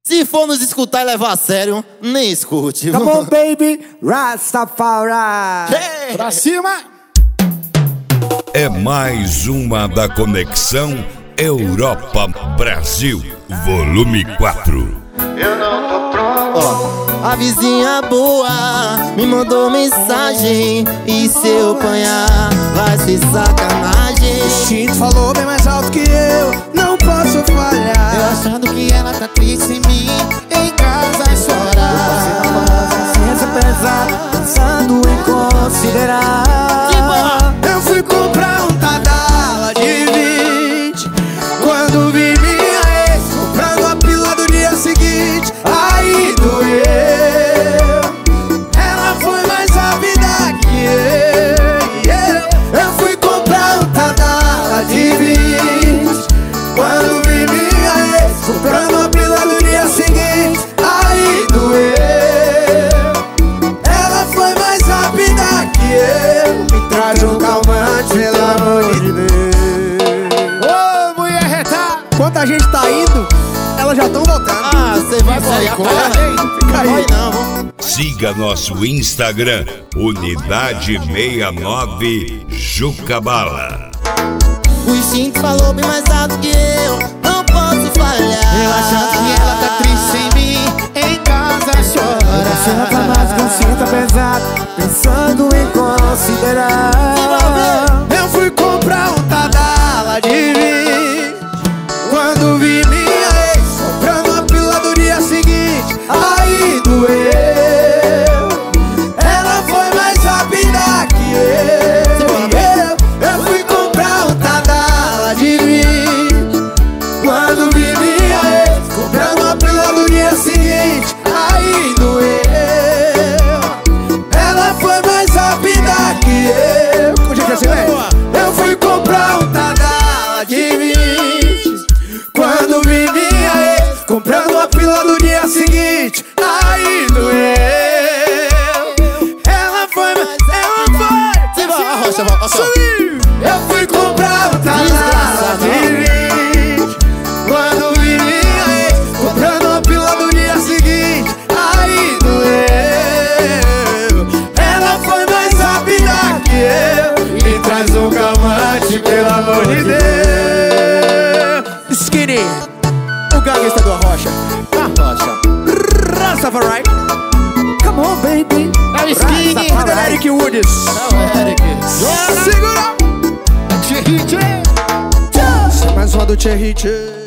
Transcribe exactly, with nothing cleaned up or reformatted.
Se for nos escutar e levar a sério, nem escute. Come on, baby, Rastafari. Hey! Pra cima! É mais uma da Conexão Europa-Brasil, volume quatro. Eu não tô pronto. Ó, a vizinha boa me mandou mensagem, e se eu apanhar, vai ser sacanagem. O instinto falou bem mais alto que eu, não posso falhar. Eu achando que ela tá triste em mim, em casa chorar. Consciência pesada, pensando em considerar. Eu fui comprar um Tadala de vinte, quando vi minha ex comprando a pílula do dia seguinte. Aí doeu, ela foi mais rápida que eu. Eu fui comprar um Tadala de vinte, quando vi minha ex comprando a pílula do dia seguinte. Aí doeu, ela foi mais rápida que eu. Me traz um calmante, pelo amor de Deus. Ô, mulher reta! Enquanto a gente tá indo, elas já tão voltando. Ah, você vai apoiar pra ela? Fica aí. Vai não, vamos. Siga nosso Instagram, Unidade sessenta e nove Jucabala. O instinto falou bem mais alto que eu, não posso falhar. Eu achando que ela tá triste em mim, em casa chora. Você não tá mais consciente, pesado, pensando em considerar. Eu fui comprar um Tadala de vinte, quando vi minha ex comprando a pílula do dia seguinte. Aí doeu, ela foi mais rápida que eu. Eu fui comprar um Tadala de vinte, quando vi minha ex comprando a pílula do dia seguinte. Aí doeu, ela foi mais rápida que eu. Hoje é assim, né? Eu fui comprar um Tadala de vinte, quando vi minha ex comprando a pílula do dia seguinte. Aí doeu, ela foi mais, ela foi. Você vai, Rocha, vai, Rocha. Subiu. Eu fui comprar um Tadala de vinte, quando vi minha ex comprando a pílula do dia seguinte. Aí doeu, ela foi mais rápida que eu. Me traz um calmante, pelo amor de Deus. Skinny, o gangsta do Arrocha. Arrocha Rastafari. Come on, baby. É o Skinny. Rastafari. Eric Woods. Não, Eric. Segura. Tchê, tchê. Mais uma do Cherry Tchê.